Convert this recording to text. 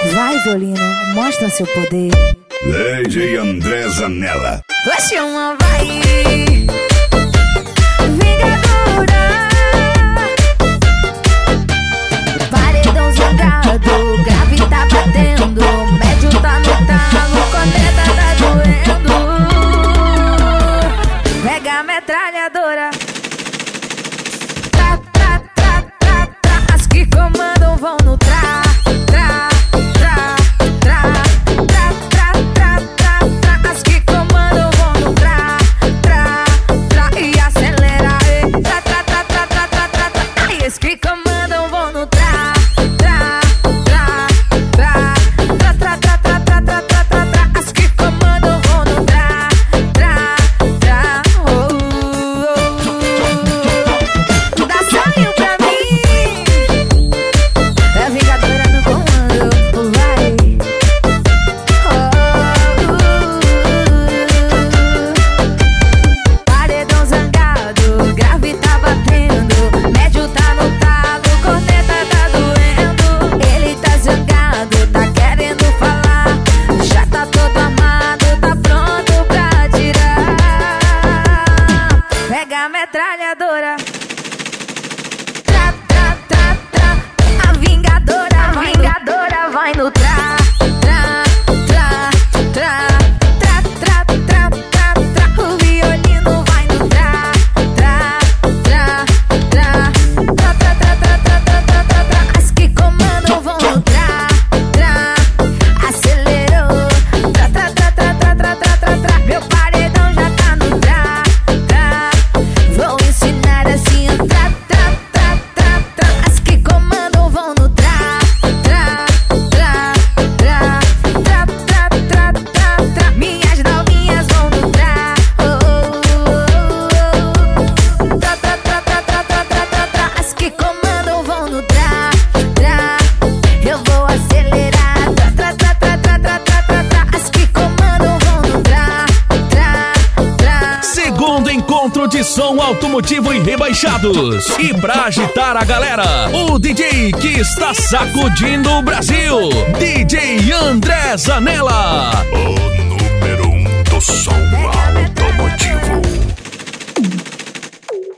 Vai, violino, mostra seu poder. DJ André Zanella. A chama vai, vingadora. Paredão zangado, grave tá batendo, médio tá no talo, corneta tá doendo. Pega a metralhadora. Tra, tra, tra, tra, tra. As que comandam vão no tra, tra, tra, tra, tra, tra, tra, tra, tra. As que comandam vão no tra, tra, tra. E acelera, tra, tra, tra, tra, tra, tra, tra, tra. Ai, as que comandam vão no tra, tra, tra, tra, tra, tra, tra, tra, tra, tra, tra, tra. As que comandam vão no tra, tra, tra. Oh, oh, oh. Dá sonho pra mim. É vingadora no comando, vai. Oh, paredão zangado, grave tá batendo, médio tá no talo, corneta tá doendo. Ele tá zangado, tá querendo falar, já tá todo armado, tá pronto pra atirar. Pega a metralhadora. Tra, tra, tra, tra. A vingadora vai no tra, tra, tra, tra, tra, tra, tra, tra, tra. O violino vai no tra, tra, tra, tra, tra, tra, tra, tra, tra, tra, tra, tra. As que comandam vão no tra, tra. Acelerou, tra, tra, tra, tra, tra, tra, tra, tra, tra. Meu paredão já tá no tra, tra. Vou ensinar assim, tra, tra, tra, tra, tra. As que comandam vão no tra, tra, tra, tra, tra, tra, tra, tra, tra. Minhas novinhas vão no tra, oh, oh, oh, oh. Tra, tra, tra, tra, tra, tra, tra, tra, tra. As que comandam vão no tra, tra. Eu vou acelerar, tra, tra, tra, tra, tra, tra, tra, tra, tra. As que comandam vão no tra, tra, tra. Segundo encontro de som automotivo e rebaixados. E pra agitar a galera, o DJ que está sacudindo o Brasil, DJ André Zanella. O número 1 do som automotivo.